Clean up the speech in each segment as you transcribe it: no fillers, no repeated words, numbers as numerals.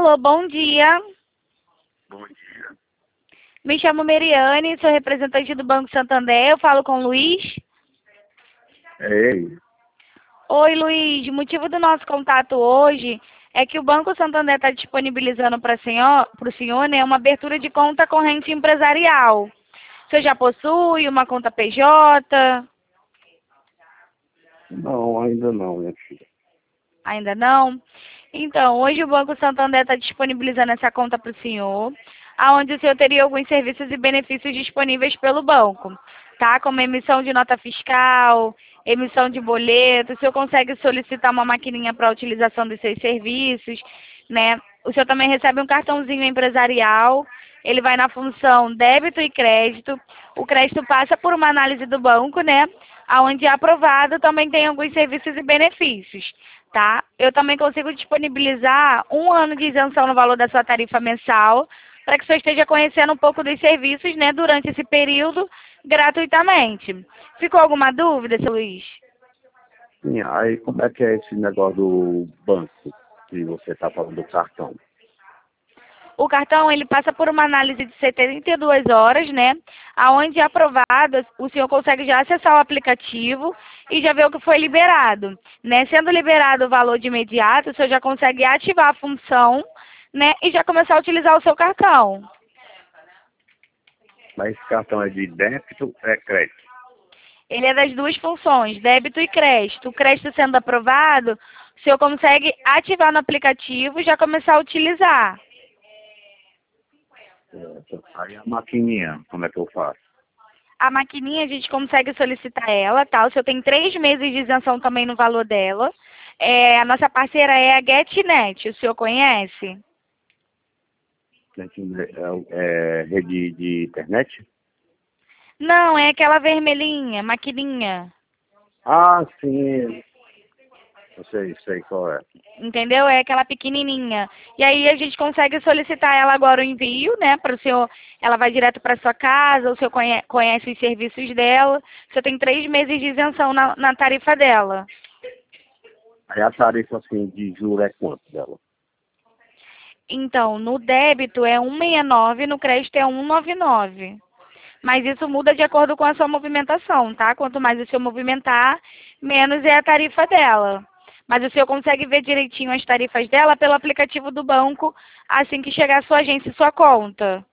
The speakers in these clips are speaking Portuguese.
Alô, bom dia. Bom dia. Me chamo Meriane, sou representante do Banco Santander. Eu falo com o Luiz. Ei, Oi, Luiz. O motivo do nosso contato hoje é que o Banco Santander está disponibilizando para o senhor, né, uma abertura de conta corrente empresarial. O senhor já possui uma conta PJ? não, ainda não, minha filha. Ainda não? Então, hoje o Banco Santander está disponibilizando essa conta para o senhor, aonde o senhor teria alguns serviços e benefícios disponíveis pelo banco, tá? Como emissão de nota fiscal, emissão de boleto, o senhor consegue solicitar uma maquininha para a utilização dos seus serviços, né? O senhor também recebe um cartãozinho empresarial, ele vai na função débito e crédito. O crédito passa por uma análise do banco, né? Aonde é aprovado, também tem alguns serviços e benefícios, tá? Eu também consigo disponibilizar 1 ano de isenção no valor da sua tarifa mensal, para que você esteja conhecendo um pouco dos serviços, né, durante esse período, gratuitamente. Ficou alguma dúvida, seu Luiz? Sim, aí como é que é esse negócio do banco que você está falando do cartão? O cartão, ele passa por uma análise de 72 horas, né? Aonde é aprovado, o senhor consegue já acessar o aplicativo e já ver o que foi liberado, né? Sendo liberado o valor de imediato, o senhor já consegue ativar a função, né? E já começar a utilizar o seu cartão. Mas esse cartão é de débito, é crédito? Ele é das duas funções, débito e crédito. O crédito sendo aprovado, o senhor consegue ativar no aplicativo e já começar a utilizar. Aí a maquininha, como é que eu faço? A maquininha a gente consegue solicitar ela, tá? O senhor tem 3 meses de isenção também no valor dela. A nossa parceira é a GetNet, o senhor conhece? É rede de internet? Não, é aquela vermelhinha, maquininha. Ah, sim, eu sei qual é. Entendeu? É aquela pequenininha. E aí a gente consegue solicitar ela agora o envio, né? Para o senhor, ela vai direto para sua casa, o senhor conhece os serviços dela. O senhor tem 3 meses de isenção na tarifa dela. Aí a tarifa assim de juros é quanto dela? Então, no débito é 169, no crédito é 199. Mas isso muda de acordo com a sua movimentação, tá? Quanto mais o senhor movimentar, menos é a tarifa dela. Mas o senhor consegue ver direitinho as tarifas dela pelo aplicativo do banco assim que chegar a sua agência e sua conta.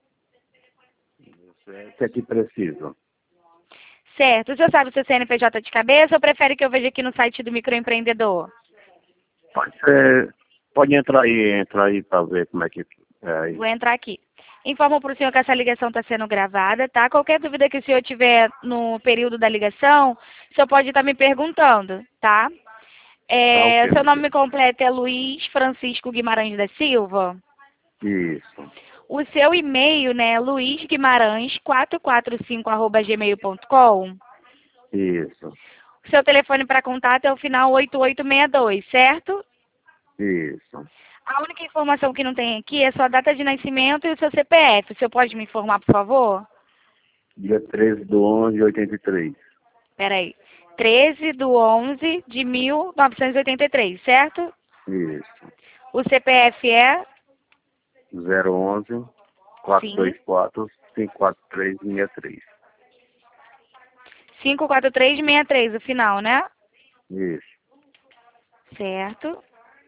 O que é que precisa? Certo. O senhor sabe o seu CNPJ de cabeça ou prefere que eu veja aqui no site do microempreendedor? Pode entrar aí para ver como é que é aí. Vou entrar aqui. Informo para o senhor que essa ligação está sendo gravada, tá? Qualquer dúvida que o senhor tiver no período da ligação, o senhor pode estar me perguntando, tá? Tá ok, Seu meu nome filho. completo é Luiz Francisco Guimarães da Silva. Isso, O seu e-mail, né, é luizguimarães445@gmail.com. isso, O seu telefone para contato é o final 8862, certo? isso. A única informação que não tem aqui é sua data de nascimento e o seu CPF. O senhor pode me informar, por favor? Dia 13/11/83. Peraí. 13/11/1983, certo? Isso. O CPF é? 011 Sim. 424 54363. 54363, o final, né? Isso. Certo.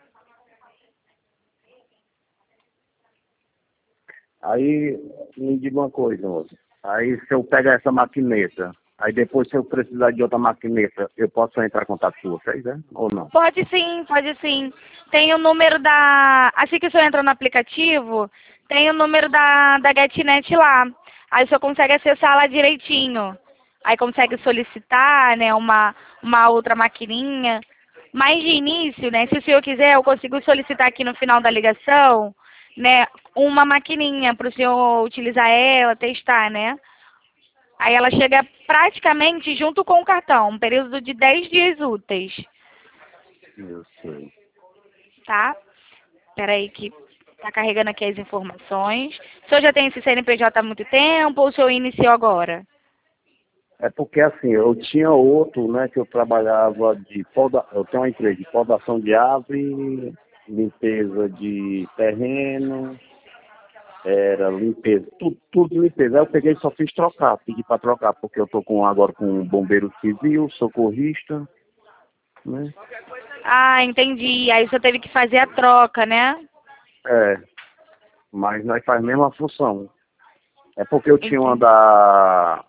Aí, me diga uma coisa, moça. Aí, se eu pegar essa maquineta, aí depois, se eu precisar de outra maquineta, eu posso entrar em contato com vocês, né? Ou não? Pode sim, pode sim. Tem o número da... Assim que o senhor entra no aplicativo, tem o número da GetNet lá. Aí o senhor consegue acessar lá direitinho. Aí consegue solicitar, né, uma outra maquininha. Mas de início, né, se o senhor quiser, eu consigo solicitar aqui no final da ligação, né, uma maquininha para o senhor utilizar ela, testar, né? Aí ela chega praticamente junto com o cartão, um período de 10 dias úteis. Eu sei. Tá? Peraí que tá carregando aqui as informações. O senhor já tem esse CNPJ há muito tempo ou o senhor iniciou agora? É porque assim, eu tinha outro, né, que eu trabalhava eu tenho uma empresa de podação de árvore limpeza de terreno, era limpeza, tudo limpeza. Aí eu peguei e só fiz trocar, pedi para trocar, porque eu tô agora com um bombeiro civil, socorrista, né? Ah, entendi. Aí você teve que fazer a troca, né? É, mas nós faz a mesma função. É porque eu tinha uma Entendi. da...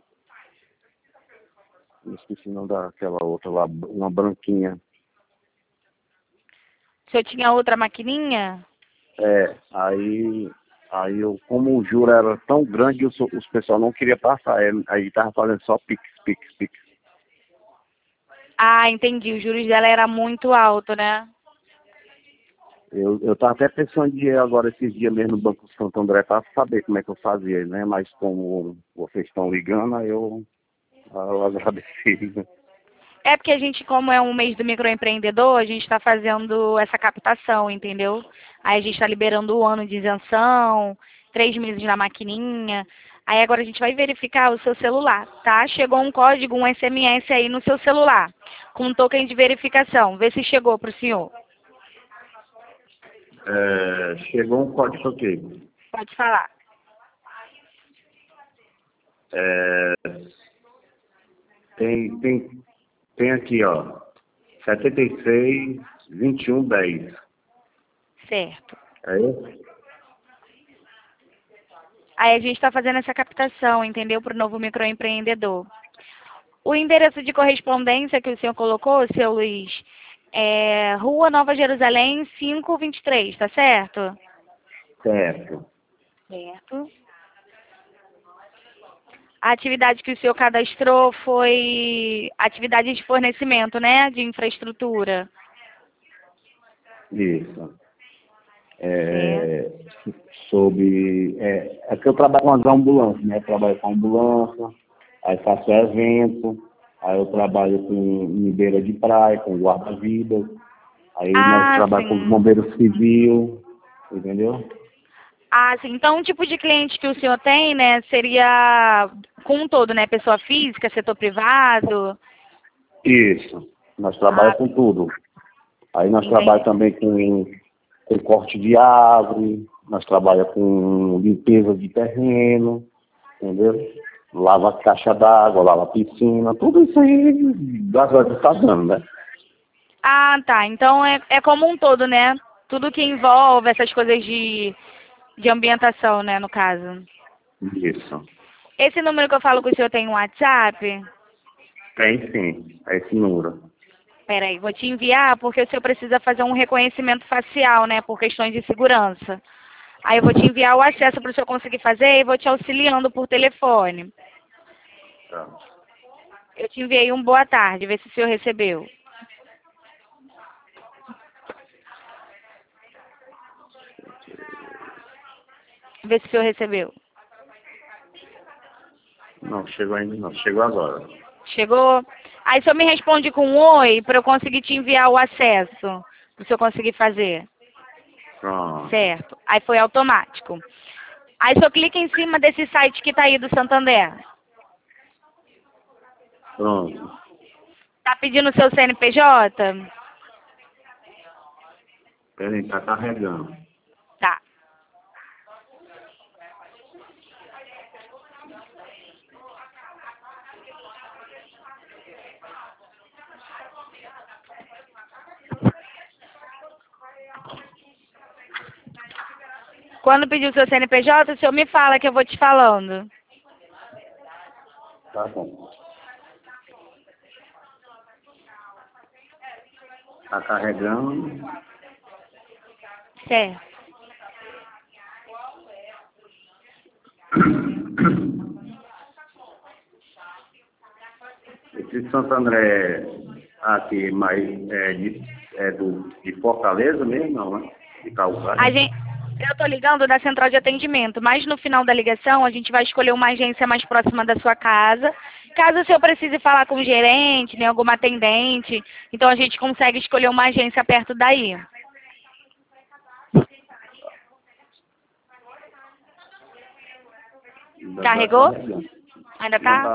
Não esqueci o nome daquela outra lá, uma branquinha. O senhor tinha outra maquininha? Aí eu, como o juro era tão grande, os pessoal não queria passar. Aí tava fazendo só pix, pix, pix. Ah, entendi. Os juros dela era muito alto, né? Eu tava até pensando de ir agora esses dias mesmo no Banco Santo André para saber como é que eu fazia, né? Mas como vocês estão ligando, aí eu agradeci. É porque a gente, como é um mês do microempreendedor, a gente está fazendo essa captação, entendeu? Aí a gente está liberando o ano de isenção, 3 meses na maquininha. Aí agora a gente vai verificar o seu celular, tá? Chegou um código, um SMS aí no seu celular, com um token de verificação. Vê se chegou para o senhor. Chegou um código aqui. Pode falar. É, tem aqui, ó, 76 21 10. Certo. É isso? Aí a gente está fazendo essa captação, entendeu? Para o novo microempreendedor. O endereço de correspondência que o senhor colocou, seu Luiz, é Rua Nova Jerusalém 523, tá certo? Certo. Certo. A atividade que o senhor cadastrou foi atividade de fornecimento, né? De infraestrutura. Isso. Certo. É, é que eu trabalho com as ambulâncias, né? Eu trabalho com ambulância, aí faço evento, aí eu trabalho com em beira de praia, com guarda-vidas, aí nós Ah, trabalhamos com os sim. bombeiros civil, entendeu? Ah, sim. Então, o tipo de cliente que o senhor tem, né, seria com um todo, né? Pessoa física, setor privado. Isso. Nós Ah, trabalhamos com tudo. Aí nós trabalhamos entendi. também com corte de árvore, nós trabalhamos com limpeza de terreno, entendeu? Lava caixa d'água, lava piscina, tudo isso aí, graças a Deus tá dando, né? Ah, tá. Então é como um todo, né? Tudo que envolve essas coisas de ambientação, né, no caso. Isso. Esse número que eu falo com o senhor tem um WhatsApp? Tem sim, é esse número. Peraí, vou te enviar porque o senhor precisa fazer um reconhecimento facial, né, por questões de segurança. Aí eu vou te enviar o acesso para o senhor conseguir fazer e vou te auxiliando por telefone. Tá. Eu te enviei um boa tarde, vê se o senhor recebeu. Vê se o senhor recebeu. Não, chegou ainda não, chegou agora. Chegou? Aí o senhor me responde com um oi para eu conseguir te enviar o acesso, para o senhor conseguir fazer. Pronto, Certo. Aí foi automático. Aí o senhor clica em cima desse site que está aí do Santander. pronto. Tá pedindo o seu CNPJ? Peraí, tá carregando. Tá. Quando pedir o seu CNPJ, o senhor me fala que eu vou te falando. Tá bom. Tá carregando. Certo. Esse Santo André aqui, mas de Fortaleza mesmo, não, né? De A Calcaia. gente, eu tô ligando da central de atendimento, mas no final da ligação a gente vai escolher uma agência mais próxima da sua casa. Caso o senhor precise falar com o gerente, né, alguma atendente, então a gente consegue escolher uma agência perto daí. Ainda tá Carregou? carregando. Ainda Não tá? tá.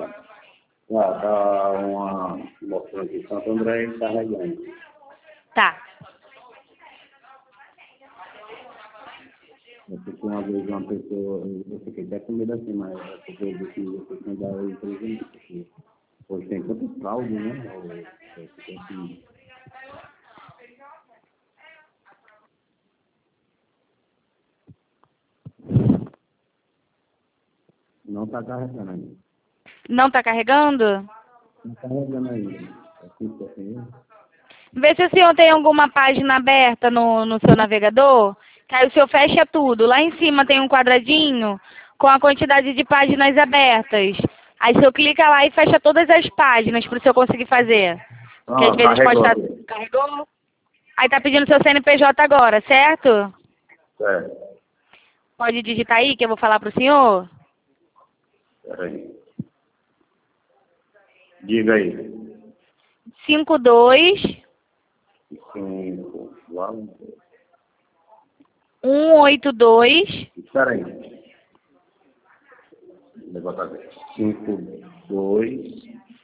Tá mostrando aqui Santo André e carregando. Tá. Porque uma vez uma pessoa, eu fiquei até com medo assim, mas porque eu disse que você tem dar o presente, porque hoje tem tanto fraude, né? Eu fiquei assim, não tá carregando ainda. Não está carregando? Não tá carregando ainda. Assim, Vê se o senhor tem alguma página aberta no seu navegador, que aí o senhor fecha tudo. Lá em cima tem um quadradinho com a quantidade de páginas abertas. Aí o senhor clica lá e fecha todas as páginas para o senhor conseguir fazer. Porque às vezes pode carregou estar... aqui. Carregou? Aí tá pedindo seu CNPJ agora, certo? Certo. Pode digitar aí que eu vou falar pro senhor? Peraí. Diga aí. 52 5, lá. 182 Espera aí. Negócio aqui. 5, 2,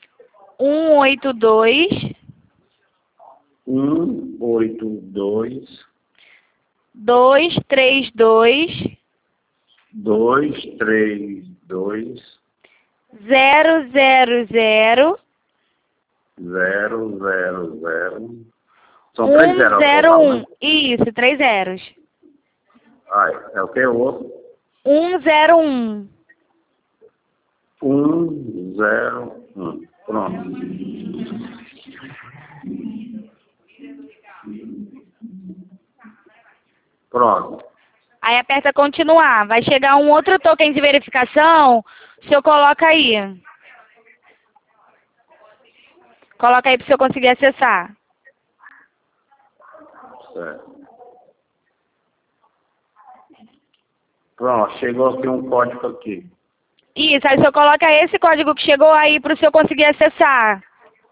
182 8, 2, 232 2, 3, 2, 000 0, 0, 0. São 3 zeros ao total, 101. né? Isso, 3 zeros. Ai, é o que? O outro? 101. 1, 0, 1. Pronto. Pronto. Aí aperta continuar. Vai chegar um outro token de verificação. O senhor coloca aí. Coloca aí para o senhor conseguir acessar. Certo. Pronto, chegou aqui um código aqui. Isso, aí o senhor coloca esse código que chegou aí para o senhor conseguir acessar.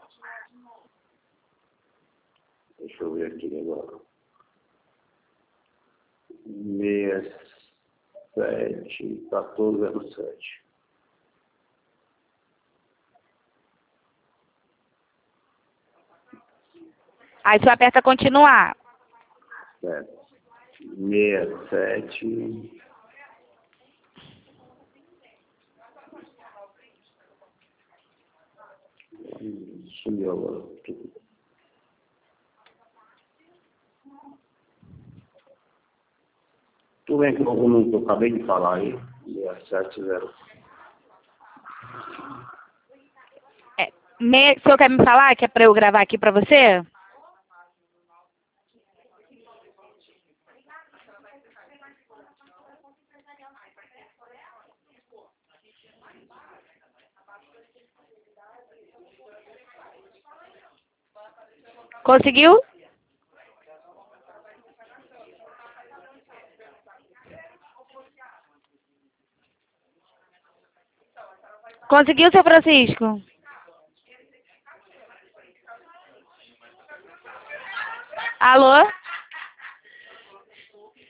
Deixa eu ver aqui agora. 67, 1407. Aí o senhor aperta continuar. Certo. 67. Sumiu agora. Tu vem com o número que eu acabei de falar aí. 670. O senhor quer me falar que é para eu gravar aqui para você? Conseguiu? Conseguiu, seu Francisco? Alô?